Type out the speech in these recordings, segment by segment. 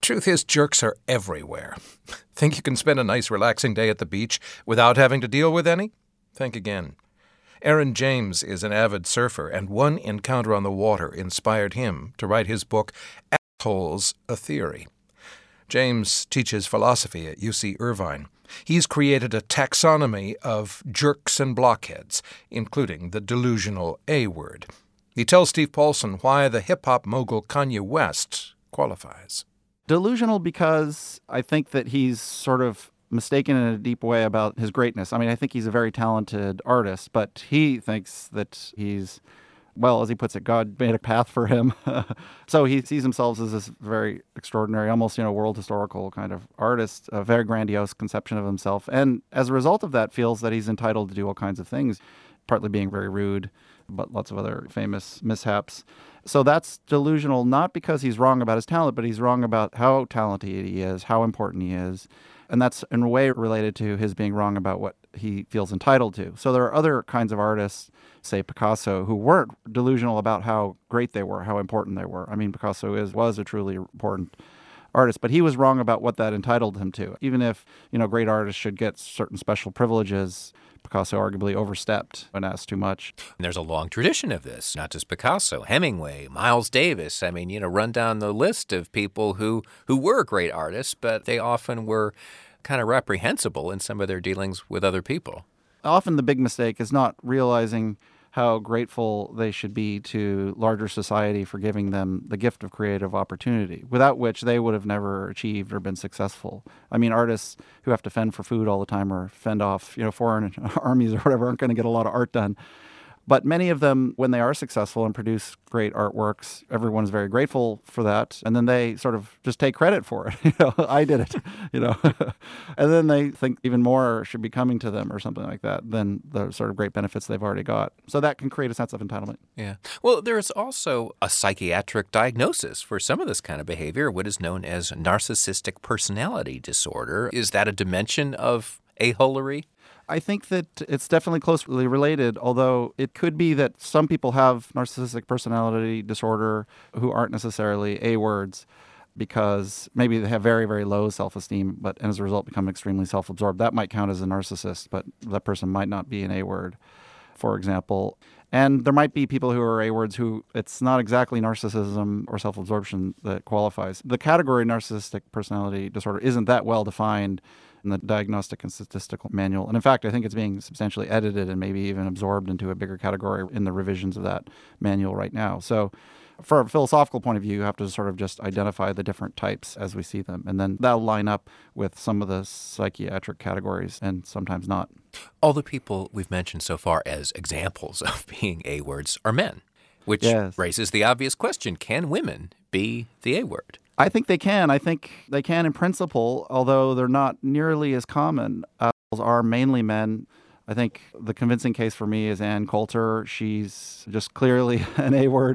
truth is, jerks are everywhere. Think you can spend a nice relaxing day at the beach without having to deal with any? Think again. Aaron James is an avid surfer, and one encounter on the water inspired him to write his book, Assholes, A Theory. James teaches philosophy at UC Irvine. He's created a taxonomy of jerks and blockheads, including the delusional A-word. He tells Steve Paulson why the hip-hop mogul Kanye West qualifies. Delusional because I think that he's sort of mistaken in a deep way about his greatness. I mean, I think he's a very talented artist, but he thinks that he's, well, as he puts it, God made a path for him. So he sees himself as this very extraordinary, almost, world historical kind of artist, a very grandiose conception of himself. And as a result of that, feels that he's entitled to do all kinds of things, partly being very rude, but lots of other famous mishaps. So that's delusional, not because he's wrong about his talent, but he's wrong about how talented he is, how important he is. And that's in a way related to his being wrong about what he feels entitled to. So there are other kinds of artists, say Picasso, who weren't delusional about how great they were, how important they were. I mean, Picasso was a truly important artist, but he was wrong about what that entitled him to. Even if, great artists should get certain special privileges, Picasso arguably overstepped and asked too much. And there's a long tradition of this, not just Picasso, Hemingway, Miles Davis. I mean, run down the list of people who were great artists, but they often were kind of reprehensible in some of their dealings with other people. Often the big mistake is not realizing how grateful they should be to larger society for giving them the gift of creative opportunity, without which they would have never achieved or been successful. I mean, artists who have to fend for food all the time or fend off, foreign armies or whatever aren't going to get a lot of art done. But many of them, when they are successful and produce great artworks, everyone's very grateful for that. And then they sort of just take credit for it. I did it, And then they think even more should be coming to them or something like that than the sort of great benefits they've already got. So that can create a sense of entitlement. Yeah. Well, there is also a psychiatric diagnosis for some of this kind of behavior, what is known as narcissistic personality disorder. Is that a dimension of aholery? I think that it's definitely closely related, although it could be that some people have narcissistic personality disorder who aren't necessarily A-words because maybe they have very, very low self-esteem, but as a result become extremely self-absorbed. That might count as a narcissist, but that person might not be an A-word, for example. And there might be people who are A-words who it's not exactly narcissism or self-absorption that qualifies. The category narcissistic personality disorder isn't that well defined in the Diagnostic and Statistical Manual. And in fact, I think it's being substantially edited and maybe even absorbed into a bigger category in the revisions of that manual right now. So for a philosophical point of view, you have to sort of just identify the different types as we see them. And then that'll line up with some of the psychiatric categories and sometimes not. All the people we've mentioned so far as examples of being A-words are men, which raises the obvious question, can women be the A-word? I think they can. I think they can in principle, although they're not nearly as common. Are mainly men. I think the convincing case for me is Ann Coulter. She's just clearly an A-word.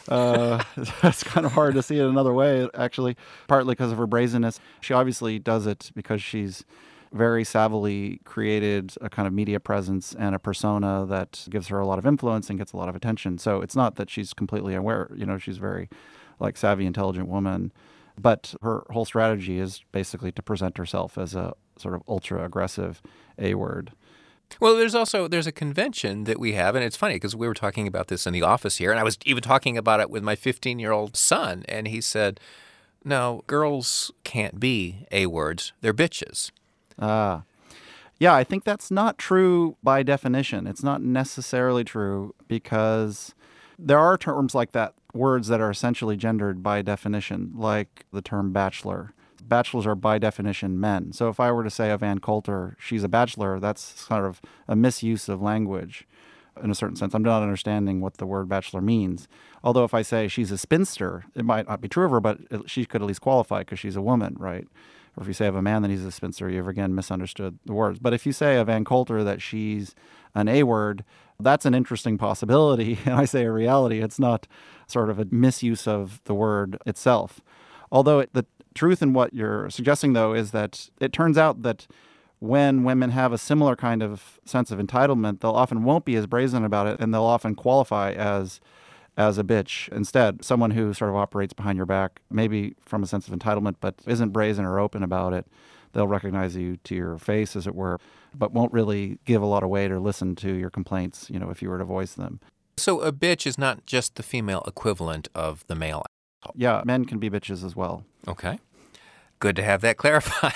It's kind of hard to see it another way, actually, partly because of her brazenness. She obviously does it because she's very savvily created a kind of media presence and a persona that gives her a lot of influence and gets a lot of attention. So it's not that she's completely aware. She's very savvy, intelligent woman. But her whole strategy is basically to present herself as a sort of ultra-aggressive A-word. Well, there's a convention that we have, and it's funny because we were talking about this in the office here, and I was even talking about it with my 15-year-old son, and he said, no, girls can't be A-words, they're bitches. Yeah, I think that's not true by definition. It's not necessarily true because there are terms like that, words that are essentially gendered by definition, like the term bachelor. Bachelors are by definition men. So if I were to say of Ann Coulter, she's a bachelor, that's sort of a misuse of language in a certain sense. I'm not understanding what the word bachelor means. Although if I say she's a spinster, it might not be true of her, but she could at least qualify because she's a woman, right? Or if you say of a man that he's a spinster, you've again misunderstood the words. But if you say of Ann Coulter that she's an A-word, that's an interesting possibility. And I say a reality. It's not sort of a misuse of the word itself. Although the truth in what you're suggesting, though, is that it turns out that when women have a similar kind of sense of entitlement, they'll often won't be as brazen about it, and they'll often qualify as as a bitch. Instead, someone who sort of operates behind your back, maybe from a sense of entitlement, but isn't brazen or open about it. They'll recognize you to your face, as it were, but won't really give a lot of weight or listen to your complaints, if you were to voice them. So a bitch is not just the female equivalent of the male. Yeah, men can be bitches as well. Okay. Good to have that clarified.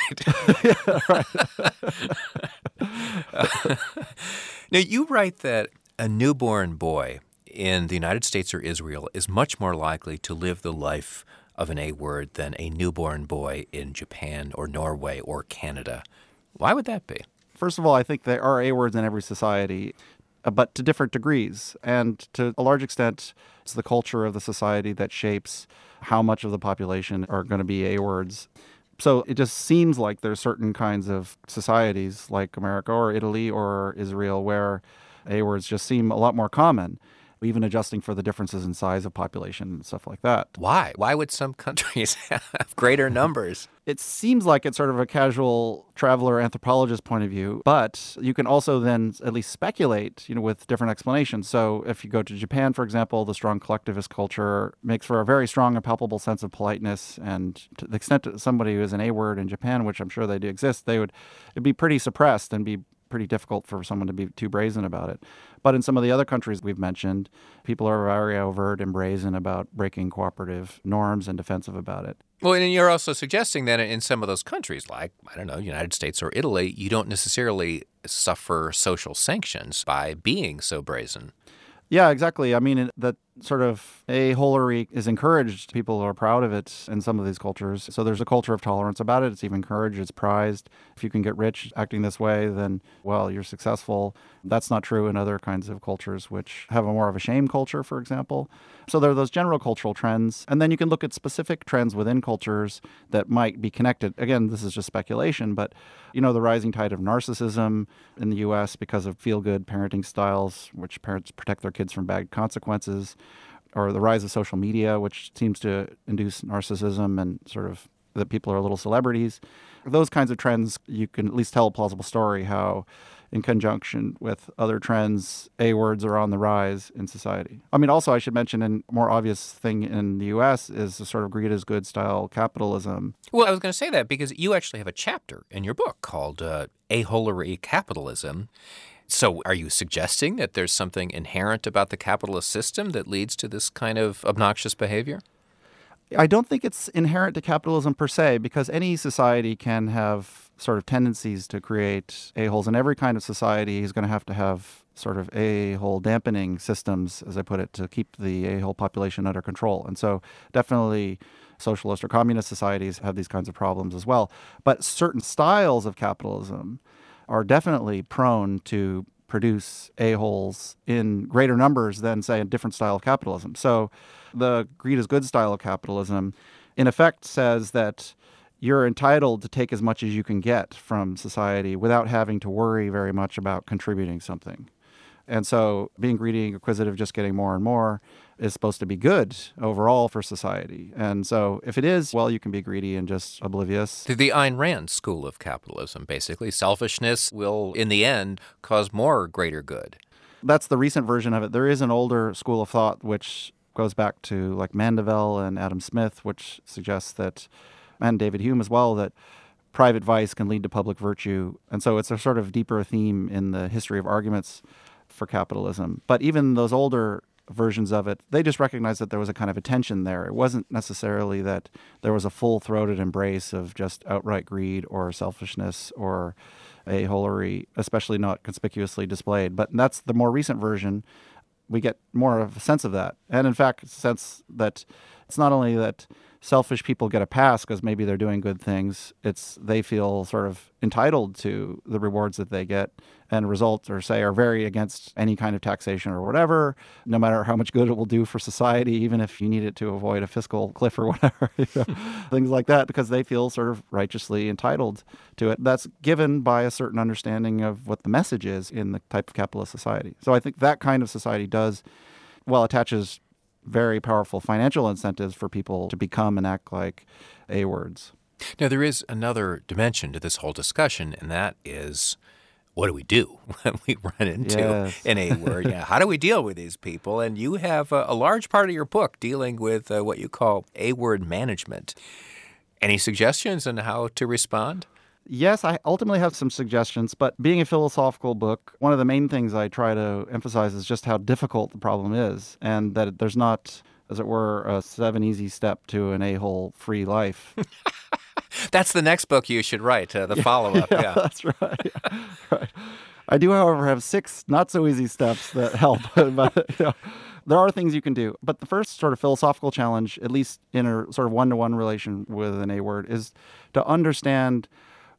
Now, you write that a newborn boy in the United States or Israel is much more likely to live the life of an A-word than a newborn boy in Japan or Norway or Canada. Why would that be? First of all, I think there are A-words in every society, but to different degrees. And to a large extent, it's the culture of the society that shapes how much of the population are going to be A-words. So it just seems like there's certain kinds of societies like America or Italy or Israel where A-words just seem a lot more common, even adjusting for the differences in size of population and stuff like that. Why? Why would some countries have greater numbers? It seems like it's sort of a casual traveler anthropologist point of view, but you can also then at least speculate, with different explanations. So if you go to Japan, for example, the strong collectivist culture makes for a very strong and palpable sense of politeness. And to the extent that somebody who is an A-word in Japan, which I'm sure they do exist, it'd be pretty suppressed and be pretty difficult for someone to be too brazen about it. But in some of the other countries we've mentioned, people are very overt and brazen about breaking cooperative norms and defensive about it. Well, and you're also suggesting that in some of those countries, like, United States or Italy, you don't necessarily suffer social sanctions by being so brazen. Yeah, exactly. I mean, that sort of a-holery is encouraged. People are proud of it in some of these cultures. So there's a culture of tolerance about it. It's even encouraged. It's prized. If you can get rich acting this way, then, well, you're successful. That's not true in other kinds of cultures, which have a more of a shame culture, for example. So there are those general cultural trends. And then you can look at specific trends within cultures that might be connected. Again, this is just speculation, but, the rising tide of narcissism in the U.S. because of feel-good parenting styles, which parents protect their kids from bad consequences, or the rise of social media, which seems to induce narcissism and sort of that people are little celebrities. Those kinds of trends, you can at least tell a plausible story how, in conjunction with other trends, A-words are on the rise in society. I mean, also I should mention a more obvious thing in the U.S. is the sort of greed is good style capitalism. Well, I was going to say that because you actually have a chapter in your book called A-holery Capitalism. So are you suggesting that there's something inherent about the capitalist system that leads to this kind of obnoxious behavior? I don't think it's inherent to capitalism per se, because any society can have sort of tendencies to create a-holes. And every kind of society is going to have sort of a-hole dampening systems, as I put it, to keep the a-hole population under control. And so definitely socialist or communist societies have these kinds of problems as well. But certain styles of capitalism are definitely prone to produce a-holes in greater numbers than, say, a different style of capitalism. So the greed is good style of capitalism, in effect, says that you're entitled to take as much as you can get from society without having to worry very much about contributing something. And so being greedy and acquisitive, just getting more and more, is supposed to be good overall for society. And so if it is, well, you can be greedy and just oblivious. The Ayn Rand school of capitalism, basically. Selfishness will, in the end, cause more greater good. That's the recent version of it. There is an older school of thought which goes back to like Mandeville and Adam Smith, which suggests that, and David Hume as well, that private vice can lead to public virtue. And so it's a sort of deeper theme in the history of arguments for capitalism. But even those older versions of it, they just recognized that there was a kind of a tension there. It wasn't necessarily that there was a full-throated embrace of just outright greed or selfishness or a-holery, especially not conspicuously displayed. But that's the more recent version. We get more of a sense of that. And in fact, a sense that it's not only that selfish people get a pass because maybe they're doing good things, it's they feel sort of entitled to the rewards that they get, and results or say are very against any kind of taxation or whatever, no matter how much good it will do for society, even if you need it to avoid a fiscal cliff or whatever, things like that, because they feel sort of righteously entitled to it. That's given by a certain understanding of what the message is in the type of capitalist society. So I think that kind of society attaches very powerful financial incentives for people to become and act like A-words. Now, there is another dimension to this whole discussion, and that is what do we do when we run into an A-word? How do we deal with these people? And you have a large part of your book dealing with what you call A-word management. Any suggestions on how to respond? Yes, I ultimately have some suggestions, but being a philosophical book, one of the main things I try to emphasize is just how difficult the problem is, and that there's not, as it were, a 7 easy step to an a-hole free life. That's the next book you should write, the follow-up. Yeah, that's right. Right. I do, however, have 6 not-so-easy steps that help, but there are things you can do. But the first sort of philosophical challenge, at least in a sort of one-to-one relation with an A-word, is to understand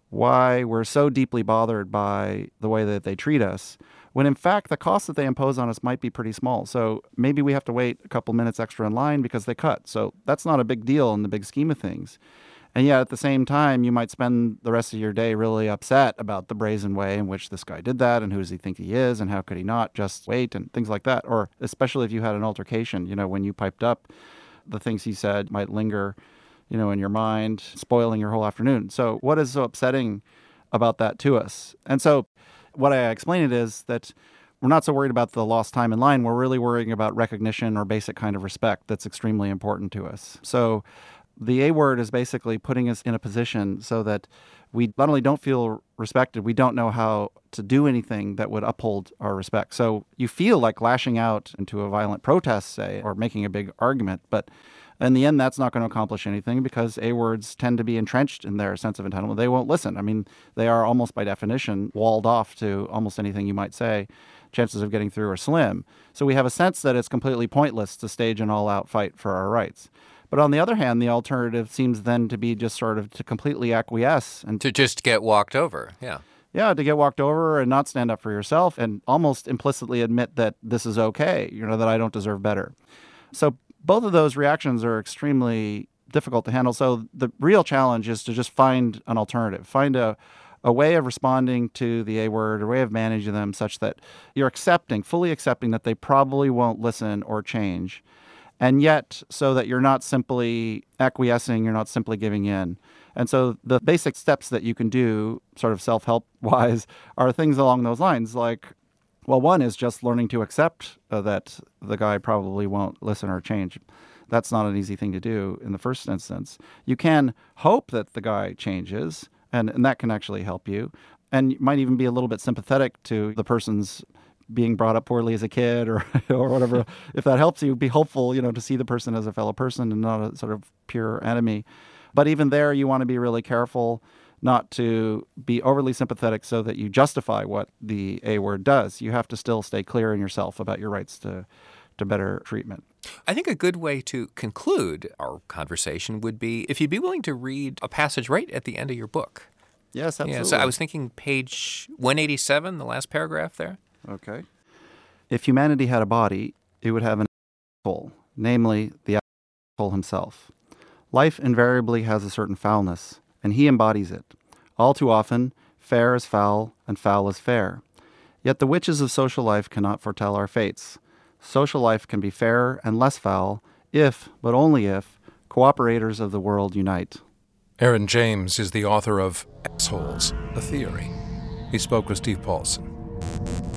why we're so deeply bothered by the way that they treat us, when in fact the cost that they impose on us might be pretty small. So maybe we have to wait a couple minutes extra in line because they cut. So that's not a big deal in the big scheme of things. And yet at the same time, you might spend the rest of your day really upset about the brazen way in which this guy did that, and who does he think he is, and how could he not just wait, and things like that. Or especially if you had an altercation, when you piped up, the things he said might linger in your mind, spoiling your whole afternoon. So what is so upsetting about that to us? And so what I explain it is that we're not so worried about the lost time in line. We're really worrying about recognition or basic kind of respect that's extremely important to us. So the A-word is basically putting us in a position so that we not only don't feel respected, we don't know how to do anything that would uphold our respect. So you feel like lashing out into a violent protest, say, or making a big argument, but in the end, that's not going to accomplish anything because A-words tend to be entrenched in their sense of entitlement. They won't listen. I mean, they are almost by definition walled off to almost anything you might say. Chances of getting through are slim. So we have a sense that it's completely pointless to stage an all-out fight for our rights. But on the other hand, the alternative seems then to be just sort of to completely acquiesce and to just get walked over. Yeah, to get walked over and not stand up for yourself and almost implicitly admit that this is okay, that I don't deserve better. So both of those reactions are extremely difficult to handle. So the real challenge is to just find an alternative, find a way of responding to the A-word, a way of managing them such that you're fully accepting that they probably won't listen or change. And yet, so that you're not simply acquiescing, you're not simply giving in. And so the basic steps that you can do, sort of self-help-wise, are things along those lines. Like, well, one is just learning to accept that the guy probably won't listen or change. That's not an easy thing to do in the first instance. You can hope that the guy changes, and that can actually help you. And you might even be a little bit sympathetic to the person's being brought up poorly as a kid or whatever. If that helps you, be hopeful, to see the person as a fellow person and not a sort of pure enemy. But even there, you want to be really careful not to be overly sympathetic so that you justify what the A-word does. You have to still stay clear in yourself about your rights to better treatment. I think a good way to conclude our conversation would be if you'd be willing to read a passage right at the end of your book. Yes, absolutely. Yeah, so I was thinking page 187, the last paragraph there. Okay. If humanity had a body, it would have an asshole, namely the asshole himself. Life invariably has a certain foulness, and he embodies it. All too often, fair is foul, and foul is fair. Yet the witches of social life cannot foretell our fates. Social life can be fairer and less foul if, but only if, cooperators of the world unite. Aaron James is the author of Assholes, a Theory. He spoke with Steve Paulson.